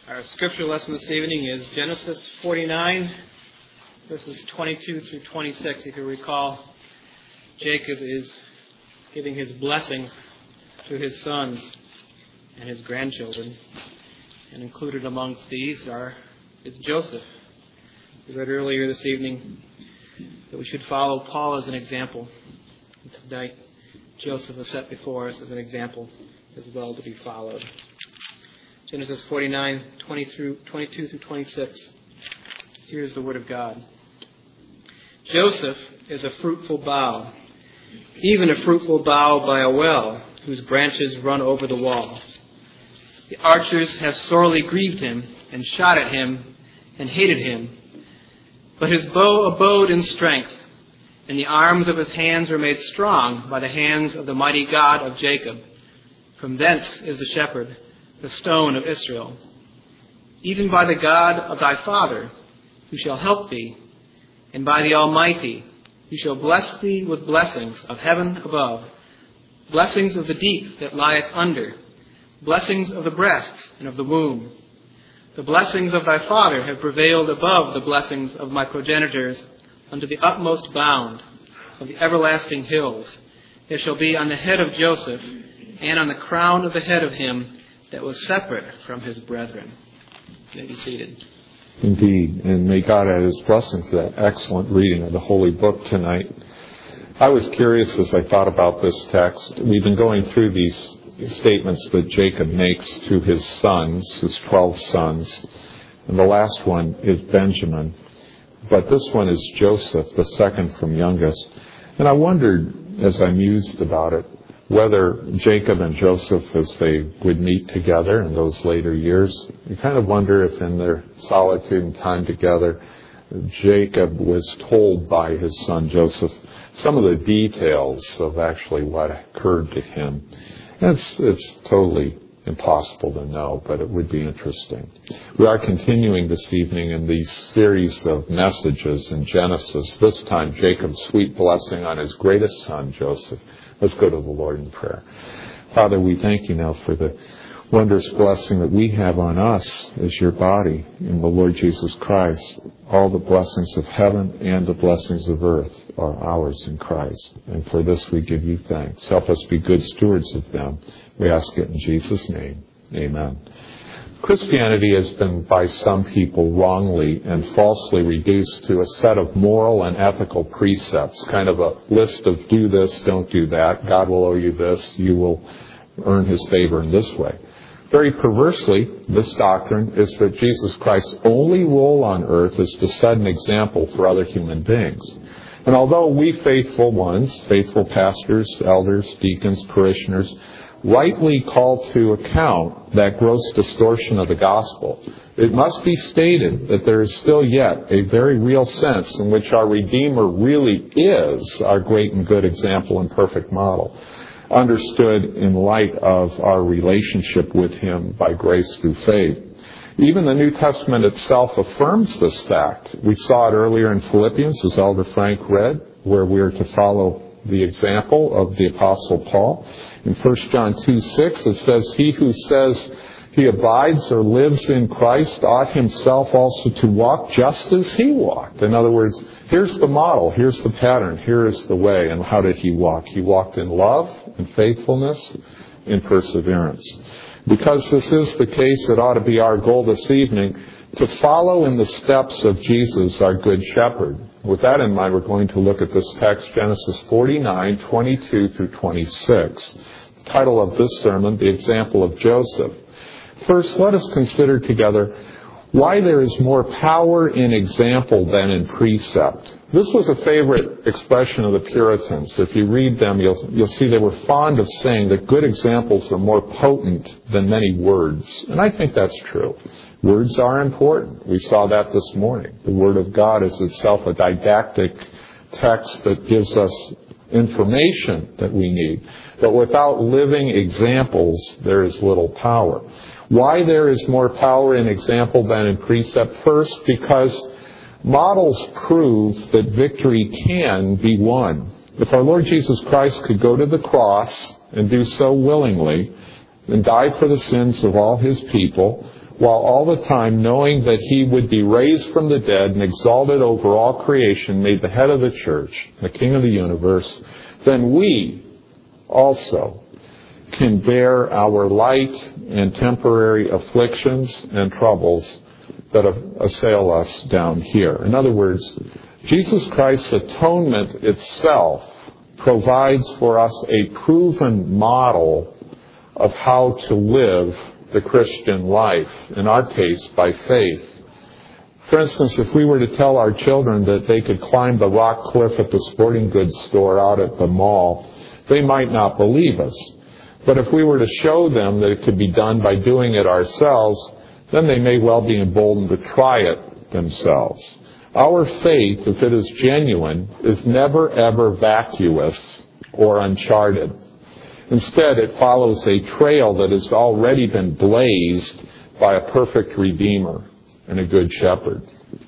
Our scripture lesson this evening is Genesis 49, verses 22 through 26. If you recall, Jacob is giving his blessings to his sons and his grandchildren. And included amongst these is Joseph. We read earlier this evening that we should follow Paul as an example. And tonight, Joseph is set before us as an example as well to be followed. Genesis 49, 22 through 26. Here's the word of God. Joseph is a fruitful bough, even a fruitful bough by a well, whose branches run over the wall. The archers have sorely grieved him, and shot at him, and hated him. But his bow abode in strength, and the arms of his hands were made strong by the hands of the mighty God of Jacob. From thence is the shepherd, the stone of Israel, even by the God of thy father, who shall help thee, and by the Almighty, who shall bless thee with blessings of heaven above, blessings of the deep that lieth under, blessings of the breasts and of the womb. The blessings of thy father have prevailed above the blessings of my progenitors unto the utmost bound of the everlasting hills. There shall be on the head of Joseph, and on the crown of the head of him that was separate from his brethren. You may be seated. Indeed, and may God add his blessing to that excellent reading of the Holy Book tonight. I was curious as I thought about this text. We've been going through these statements that Jacob makes to his sons, his 12 sons, and the last one is Benjamin. But this one is Joseph, the second from youngest. And I wondered, as I mused about it, whether Jacob and Joseph, as they would meet together in those later years, you kind of wonder if in their solitude and time together, Jacob was told by his son Joseph some of the details of actually what occurred to him. And it's totally impossible to know, but it would be interesting. We are continuing this evening in these series of messages in Genesis, this time Jacob's sweet blessing on his greatest son, Joseph. Let's go to the Lord in prayer. Father, we thank you now for the wondrous blessing that we have on us as your body in the Lord Jesus Christ. All the blessings of heaven and the blessings of earth are ours in Christ. And for this we give you thanks. Help us be good stewards of them. We ask it in Jesus' name. Amen. Christianity has been by some people wrongly and falsely reduced to a set of moral and ethical precepts, kind of a list of do this, don't do that, God will owe you this, you will earn his favor in this way. Very perversely, this doctrine is that Jesus Christ's only role on earth is to set an example for other human beings. And although we faithful ones, faithful pastors, elders, deacons, parishioners, rightly call to account that gross distortion of the gospel, it must be stated that there is still yet a very real sense in which our Redeemer really is our great and good example and perfect model, understood in light of our relationship with him by grace through faith. Even the New Testament itself affirms this fact. We saw it earlier in Philippians, as Elder Frank read, where we are to follow the example of the Apostle Paul. In 1 John 2:6, it says, he who says he abides or lives in Christ ought himself also to walk just as he walked. In other words, here's the model, here's the pattern, here is the way. And how did he walk? He walked in love, in faithfulness, in perseverance. Because this is the case, it ought to be our goal this evening to follow in the steps of Jesus, our Good Shepherd. With that in mind, we're going to look at this text, Genesis 49, 22 through 26. The title of this sermon, The Example of Joseph. First, let us consider together why there is more power in example than in precept. This was a favorite expression of the Puritans. If you read them, you'll see they were fond of saying that good examples are more potent than many words. And I think that's true. Words are important. We saw that this morning. The Word of God is itself a didactic text that gives us information that we need. But without living examples, there is little power. Why there is more power in example than in precept? First, because models prove that victory can be won. If our Lord Jesus Christ could go to the cross and do so willingly, and died for the sins of all his people, while all the time knowing that he would be raised from the dead and exalted over all creation, made the head of the church, the king of the universe, then we also can bear our light and temporary afflictions and troubles that assail us down here. In other words, Jesus Christ's atonement itself provides for us a proven model of how to live the Christian life, in our case, by faith. For instance, if we were to tell our children that they could climb the rock cliff at the sporting goods store out at the mall, they might not believe us. But if we were to show them that it could be done by doing it ourselves, then they may well be emboldened to try it themselves. Our faith, if it is genuine, is never ever vacuous or uncharted. Instead, it follows a trail that has already been blazed by a perfect Redeemer and a good shepherd.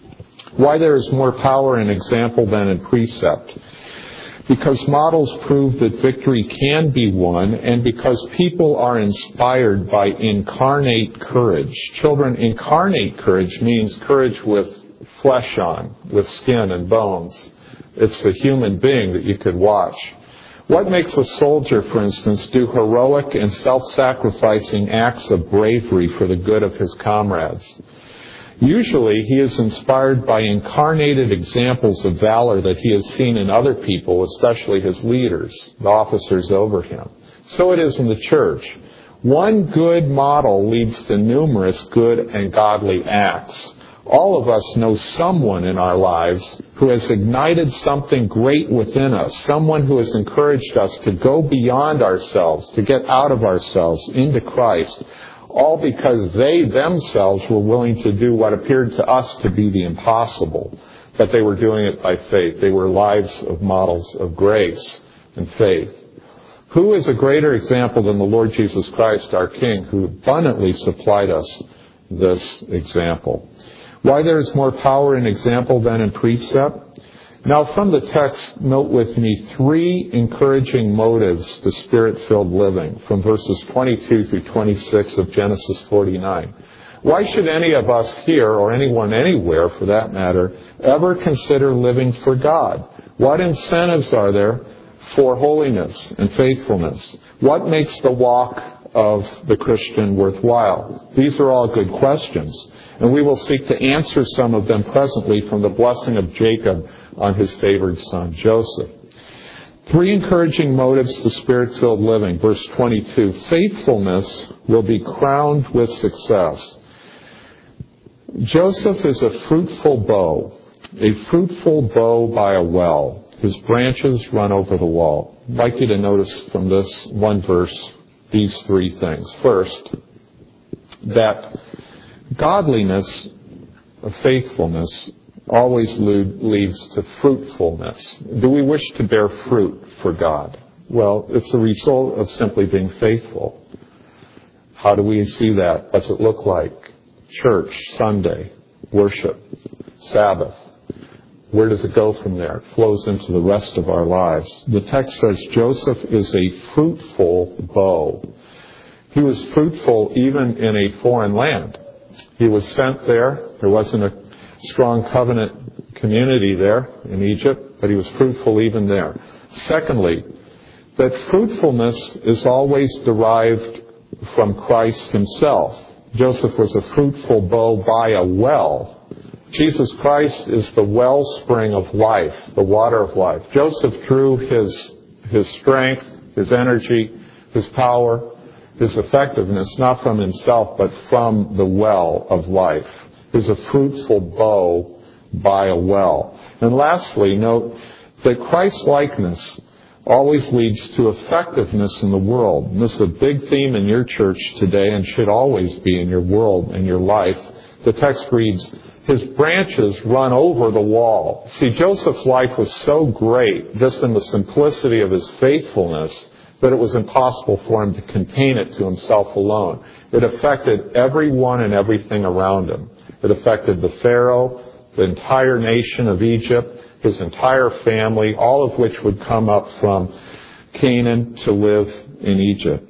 Why there is more power in example than in precept? Because models prove that victory can be won, and because people are inspired by incarnate courage. Children, incarnate courage means courage with flesh on, with skin and bones. It's a human being that you could watch. What makes a soldier, for instance, do heroic and self-sacrificing acts of bravery for the good of his comrades? Usually, he is inspired by incarnated examples of valor that he has seen in other people, especially his leaders, the officers over him. So it is in the church. One good model leads to numerous good and godly acts. All of us know someone in our lives who has ignited something great within us, someone who has encouraged us to go beyond ourselves, to get out of ourselves into Christ, all because they themselves were willing to do what appeared to us to be the impossible, but they were doing it by faith. They were lives of models of grace and faith. Who is a greater example than the Lord Jesus Christ, our King, who abundantly supplied us this example? Why there is more power in example than in precept? Now, from the text, note with me 3 encouraging motives to Spirit-filled living from verses 22 through 26 of Genesis 49. Why should any of us here, or anyone anywhere for that matter, ever consider living for God? What incentives are there for holiness and faithfulness? What makes the walk of the Christian worthwhile? These are all good questions, and we will seek to answer some of them presently from the blessing of Jacob on his favored son, Joseph. 3 encouraging motives to Spirit-filled living. Verse 22, faithfulness will be crowned with success. Joseph is a fruitful bow by a well. His branches run over the wall. I'd like you to notice from this one verse these 3 things. First, that godliness, faithfulness, always leads to fruitfulness. Do we wish to bear fruit for God? Well, it's a result of simply being faithful. How do we see that? What's it look like? Church, Sunday, worship, Sabbath. Where does it go from there? It flows into the rest of our lives. The text says Joseph is a fruitful bow. He was fruitful even in a foreign land. He was sent there. There wasn't a strong covenant community there in Egypt, but he was fruitful even there. Secondly, that fruitfulness is always derived from Christ himself. Joseph was a fruitful bow by a well. Jesus Christ is the wellspring of life, the water of life. Joseph drew his strength, his energy, his power, his effectiveness, not from himself, but from the well of life. Is a fruitful bow by a well. And lastly, note that Christ-likeness always leads to effectiveness in the world. And this is a big theme in your church today and should always be in your world and your life. The text reads, his branches run over the wall. See, Joseph's life was so great, just in the simplicity of his faithfulness, that it was impossible for him to contain it to himself alone. It affected everyone and everything around him. It affected the Pharaoh, the entire nation of Egypt, his entire family, all of which would come up from Canaan to live in Egypt.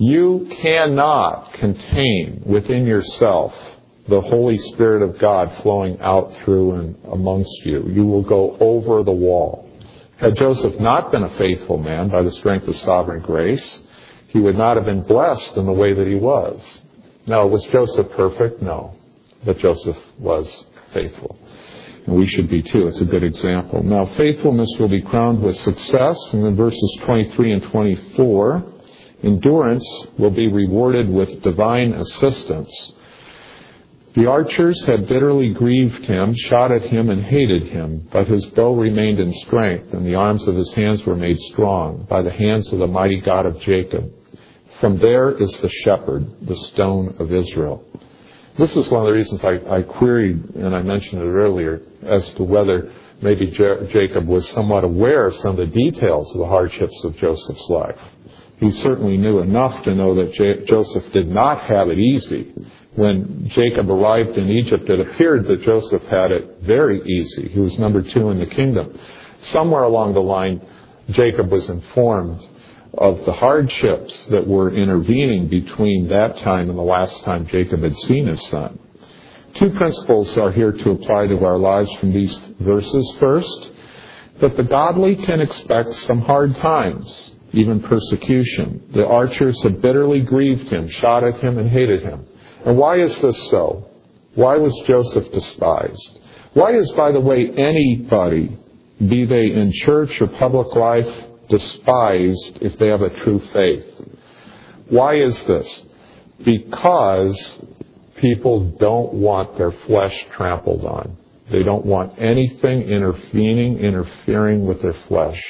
You cannot contain within yourself the Holy Spirit of God flowing out through and amongst you. You will go over the wall. Had Joseph not been a faithful man by the strength of sovereign grace, he would not have been blessed in the way that he was. Now, was Joseph perfect? No. But Joseph was faithful. And we should be too. It's a good example. Now, faithfulness will be crowned with success. And then verses 23 and 24, endurance will be rewarded with divine assistance. The archers had bitterly grieved him, shot at him, and hated him. But his bow remained in strength, and the arms of his hands were made strong by the hands of the mighty God of Jacob. From there is the shepherd, the stone of Israel. This is one of the reasons I queried, and I mentioned it earlier, as to whether maybe Jacob was somewhat aware of some of the details of the hardships of Joseph's life. He certainly knew enough to know that Joseph did not have it easy. When Jacob arrived in Egypt, it appeared that Joseph had it very easy. He was number 2 in the kingdom. Somewhere along the line, Jacob was informed of the hardships that were intervening between that time and the last time Jacob had seen his son. 2 principles are here to apply to our lives from these verses. First, that the godly can expect some hard times, even persecution. The archers had bitterly grieved him, shot at him, and hated him. And why is this so? Why was Joseph despised? Why is, by the way, anybody, be they in church or public life, despised if they have a true faith? Why is this? Because people don't want their flesh trampled on. They don't want anything interfering with their flesh.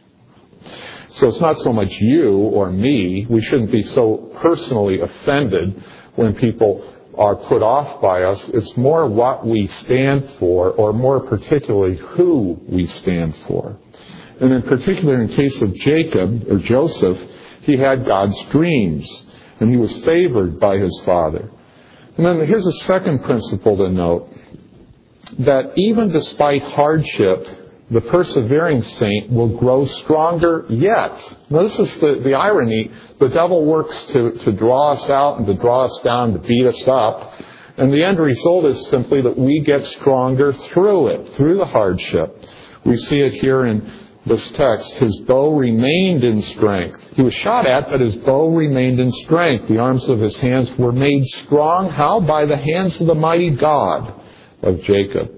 So it's not so much you or me. We shouldn't be so personally offended when people are put off by us. It's more what we stand for, or more particularly who we stand for. And in particular, in case of Jacob, or Joseph, he had God's dreams, and he was favored by his father. And then here's a second principle to note, that even despite hardship, the persevering saint will grow stronger yet. Now, this is the irony. The devil works to draw us out and to draw us down, to beat us up. And the end result is simply that we get stronger through it, through the hardship. We see it here in this text. His bow remained in strength. He was shot at, but his bow remained in strength. The arms of his hands were made strong. How? By the hands of the mighty God of Jacob.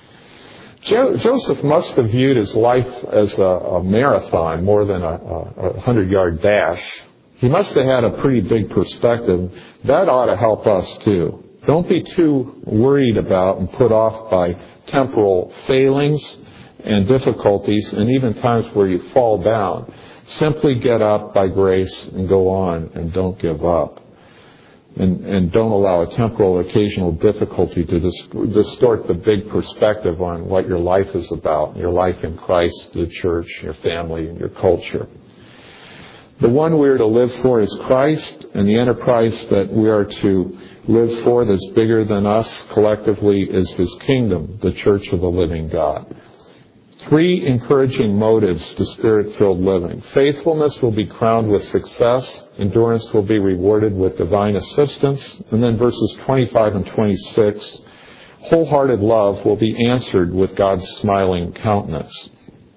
Joseph must have viewed his life as a marathon more than a 100-yard dash. He must have had a pretty big perspective. That ought to help us too. Don't be too worried about and put off by temporal failings and difficulties, and even times where you fall down. Simply get up by grace and go on, and don't give up. And don't allow a temporal occasional difficulty to distort the big perspective on what your life is about, your life in Christ, the church, your family, and your culture. The one we are to live for is Christ, and the enterprise that we are to live for that's bigger than us collectively is His kingdom, the church of the living God. 3 encouraging motives to Spirit-filled living. Faithfulness will be crowned with success. Endurance will be rewarded with divine assistance. And then verses 25 and 26, wholehearted love will be answered with God's smiling countenance.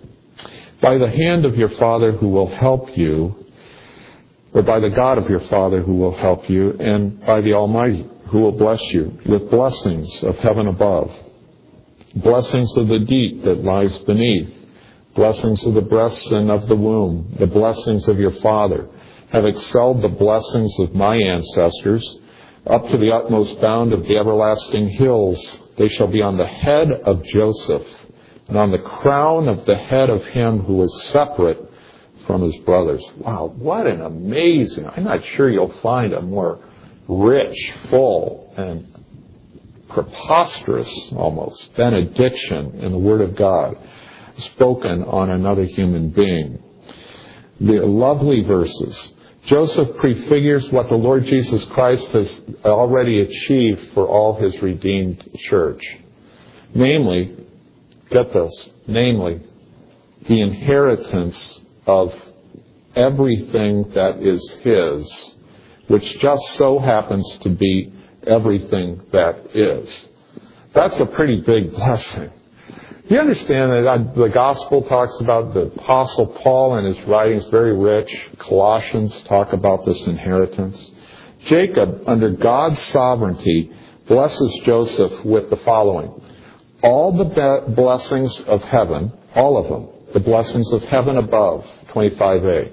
By the hand of your Father who will help you, or by the God of your Father who will help you, and by the Almighty who will bless you with blessings of heaven above. Blessings of the deep that lies beneath, blessings of the breasts and of the womb, the blessings of your Father have excelled the blessings of my ancestors. Up to the utmost bound of the everlasting hills, they shall be on the head of Joseph, and on the crown of the head of him who is separate from his brothers. Wow, what an amazing, I'm not sure you'll find a more rich, full, and preposterous, almost, benediction in the Word of God spoken on another human being. The lovely verses. Joseph prefigures what the Lord Jesus Christ has already achieved for all His redeemed church. Namely, get this, namely, the inheritance of everything that is His which just so happens to be everything that is. That's a pretty big blessing. Do you understand that the Gospel talks about the Apostle Paul in his writings, very rich. Colossians talk about this inheritance. Jacob, under God's sovereignty, blesses Joseph with the following. All the blessings of heaven, all of them, the blessings of heaven above, 25a.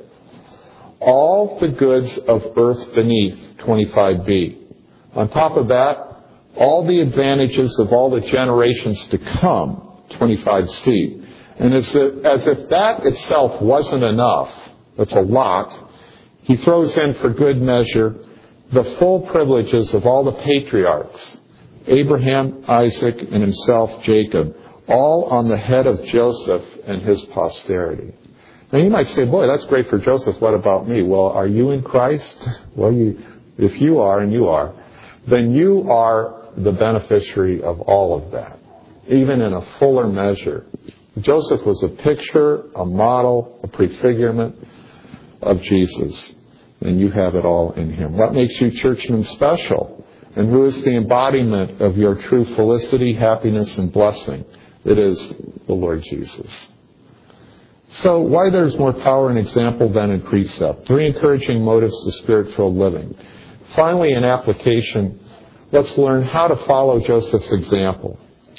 All the goods of earth beneath, 25b. On top of that, all the advantages of all the generations to come, 25c. And as if that itself wasn't enough, that's a lot, he throws in for good measure the full privileges of all the patriarchs, Abraham, Isaac, and himself, Jacob, all on the head of Joseph and his posterity. Now you might say, boy, that's great for Joseph. What about me? Well, are you in Christ? Well, if you are, and you are, then you are the beneficiary of all of that, even in a fuller measure. Joseph was a picture, a model, a prefigurement of Jesus. And you have it all in him. What makes you churchmen special? And who is the embodiment of your true felicity, happiness, and blessing? It is the Lord Jesus. So why there's more power in example than in precept? 3 encouraging motives to spirit-filled living. Finally, in application, let's learn how to follow Joseph's example.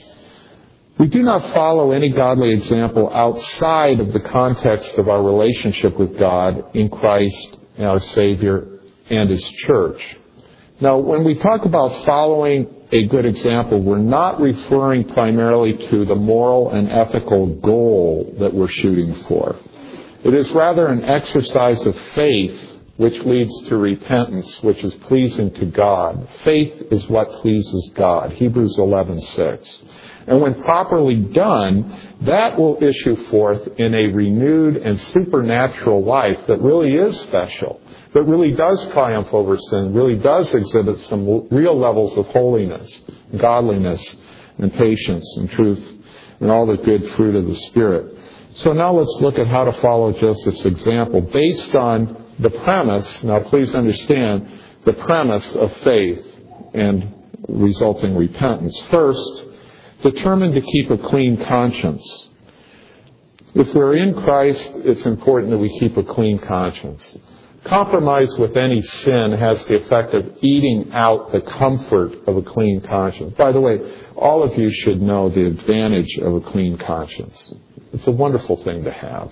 We do not follow any godly example outside of the context of our relationship with God in Christ, our Savior, and His church. Now, when we talk about following a good example, we're not referring primarily to the moral and ethical goal that we're shooting for. It is rather an exercise of faith which leads to repentance, which is pleasing to God. Faith is what pleases God. Hebrews 11:6. And when properly done, that will issue forth in a renewed and supernatural life that really is special, that really does triumph over sin, really does exhibit some real levels of holiness, godliness, and patience, and truth, and all the good fruit of the Spirit. So now let's look at how to follow Joseph's example based on the premise, now please understand, the premise of faith and resulting repentance. First, determined to keep a clean conscience. If we're in Christ, it's important that we keep a clean conscience. Compromise with any sin has the effect of eating out the comfort of a clean conscience. By the way, all of you should know the advantage of a clean conscience. It's a wonderful thing to have,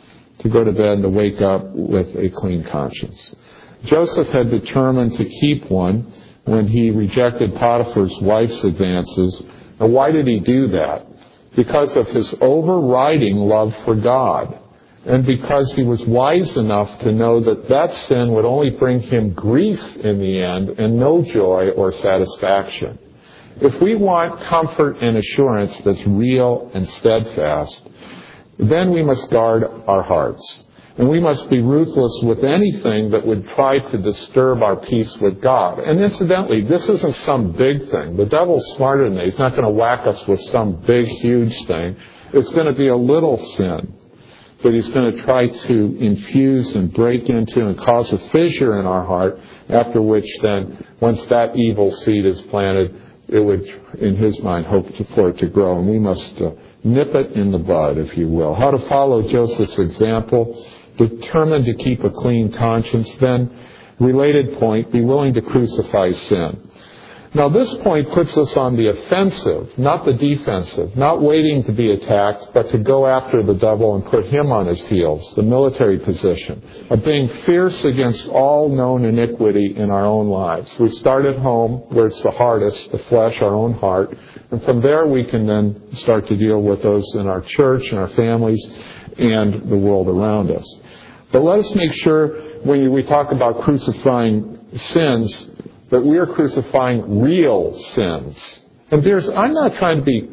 to go to bed and to wake up with a clean conscience. Joseph had determined to keep one when he rejected Potiphar's wife's advances. Now, why did he do that? Because of his overriding love for God. And because he was wise enough to know that that sin would only bring him grief in the end and no joy or satisfaction. If we want comfort and assurance that's real and steadfast, then we must guard our hearts. And we must be ruthless with anything that would try to disturb our peace with God. And incidentally, this isn't some big thing. The devil's smarter than that. He's not going to whack us with some big, huge thing. It's going to be a little sin that he's going to try to infuse and break into and cause a fissure in our heart, after which then, once that evil seed is planted, it would, in his mind, hope for it to grow. And we must nip it in the bud, if you will. How to follow Joseph's example? Determined to keep a clean conscience. Then, related point, be willing to crucify sin. Now, this point puts us on the offensive, not the defensive, not waiting to be attacked, but to go after the devil and put him on his heels, the military position, of being fierce against all known iniquity in our own lives. We start at home, where it's the hardest, the flesh, our own heart, and from there we can then start to deal with those in our church and our families and the world around us. But let us make sure, when we talk about crucifying sins, that we are crucifying real sins. And I'm not trying to be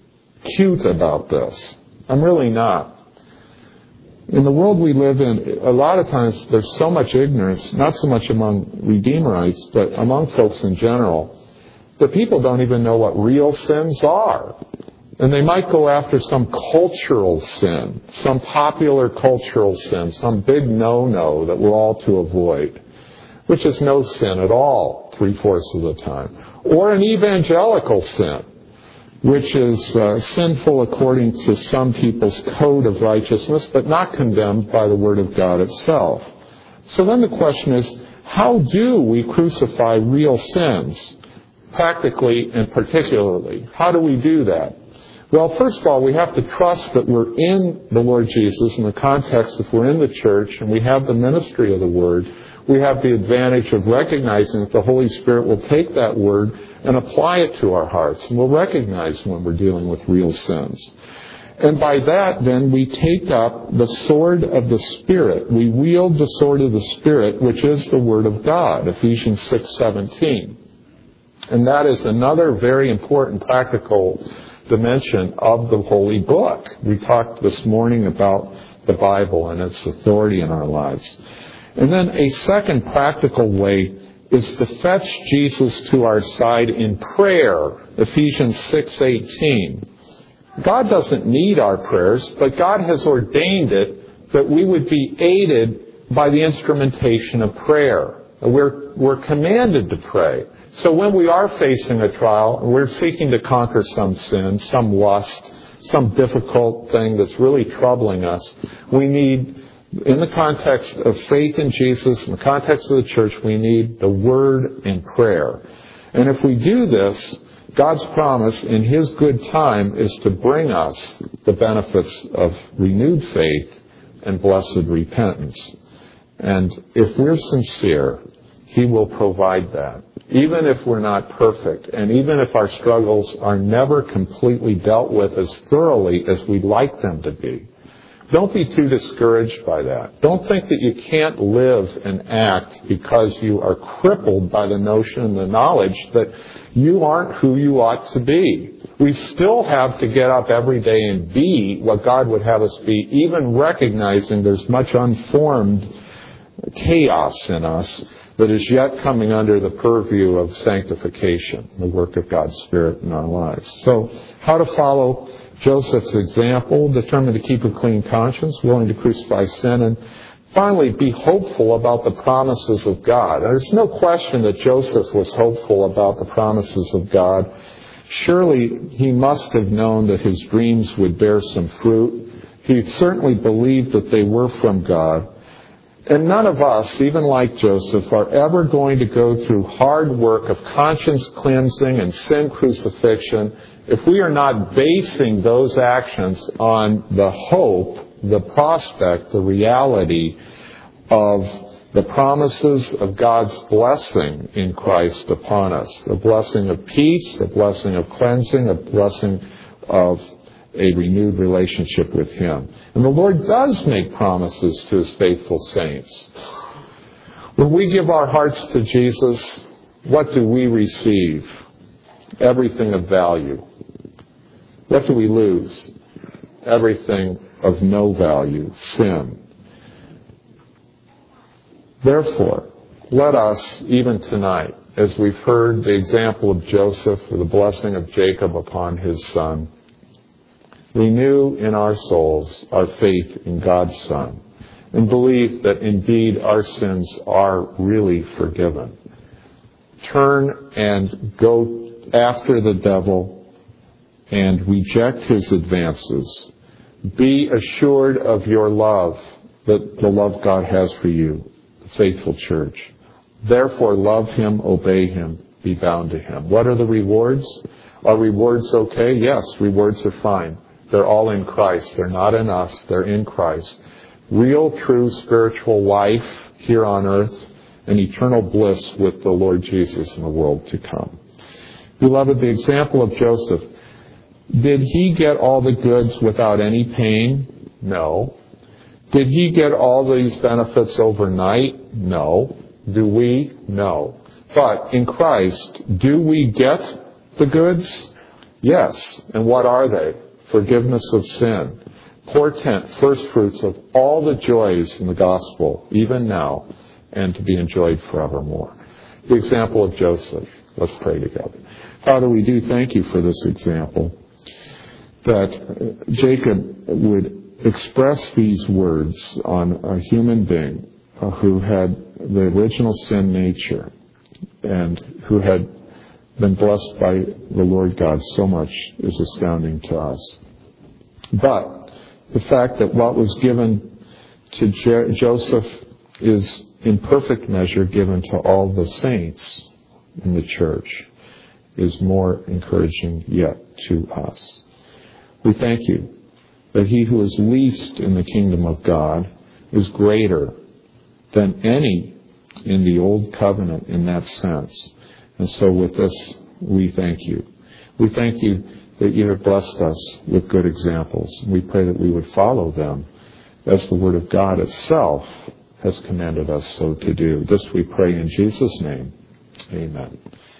cute about this. I'm really not. In the world we live in, a lot of times there's so much ignorance, not so much among Redeemerites, but among folks in general, that people don't even know what real sins are. And they might go after some cultural sin, some popular cultural sin, some big no-no that we're all to avoid. which is no sin at all 3/4 of the time. Or an evangelical sin, which is sinful according to some people's code of righteousness, but not condemned by the Word of God itself. So then the question is, how do we crucify real sins? Practically and particularly, how do we do that? Well, first of all, we have to trust that we're in the Lord Jesus in the context, if we're in the church and we have the ministry of the Word, we have the advantage of recognizing that the Holy Spirit will take that Word and apply it to our hearts. And we'll recognize when we're dealing with real sins. And by that, then, we take up the sword of the Spirit. We wield the sword of the Spirit, which is the Word of God, Ephesians 6:17. And that is another very important practical dimension of the Holy Book. We talked this morning about the Bible and its authority in our lives. And then a second practical way is to fetch Jesus to our side in prayer, Ephesians 6:18. God doesn't need our prayers, but God has ordained it that we would be aided by the instrumentation of prayer. We're commanded to pray. So when we are facing a trial, and we're seeking to conquer some sin, some lust, some difficult thing that's really troubling us, we need, in the context of faith in Jesus, in the context of the church, we need the Word and prayer. And if we do this, God's promise in His good time is to bring us the benefits of renewed faith and blessed repentance. And if we're sincere, He will provide that. Even if we're not perfect, and even if our struggles are never completely dealt with as thoroughly as we'd like them to be, don't be too discouraged by that. Don't think that you can't live and act because you are crippled by the notion and the knowledge that you aren't who you ought to be. We still have to get up every day and be what God would have us be, even recognizing there's much unformed chaos in us that is yet coming under the purview of sanctification, the work of God's Spirit in our lives. So, how to follow Joseph's example, determined to keep a clean conscience, willing to crucify sin, and finally, be hopeful about the promises of God. There's no question that Joseph was hopeful about the promises of God. Surely he must have known that his dreams would bear some fruit. He certainly believed that they were from God. And none of us, even like Joseph, are ever going to go through hard work of conscience cleansing and sin crucifixion if we are not basing those actions on the hope, the prospect, the reality of the promises of God's blessing in Christ upon us. A blessing of peace, a blessing of cleansing, a blessing of a renewed relationship with Him. And the Lord does make promises to His faithful saints. When we give our hearts to Jesus, what do we receive? Everything of value. What do we lose? Everything of no value, sin. Therefore, let us, even tonight, as we've heard the example of Joseph or the blessing of Jacob upon his son, renew in our souls our faith in God's Son and believe that indeed our sins are really forgiven. Turn and go after the devil and reject his advances. Be assured of your love, that the love God has for you, the faithful church. Therefore, love Him, obey Him, be bound to Him. What are the rewards? Are rewards okay? Yes, rewards are fine. They're all in Christ. They're not in us. They're in Christ. Real, true spiritual life here on earth and eternal bliss with the Lord Jesus in the world to come. Beloved, the example of Joseph, did he get all the goods without any pain? No. Did he get all these benefits overnight? No. Do we? No. But in Christ, do we get the goods? Yes. And what are they? Forgiveness of sin, portent, first fruits of all the joys in the gospel, even now, and to be enjoyed forevermore. The example of Joseph. Let's pray together. Father, we do thank You for this example, that Jacob would express these words on a human being who had the original sin nature and who had been blessed by the Lord God so much is astounding to us. But the fact that what was given to Joseph is in perfect measure given to all the saints in the church is more encouraging yet to us. We thank you that he who is least in the kingdom of God is greater than any in the old covenant in that sense. And so with this, we thank you. We thank you that you have blessed us with good examples. We pray that we would follow them as the Word of God itself has commanded us so to do. This we pray in Jesus' name. Amen.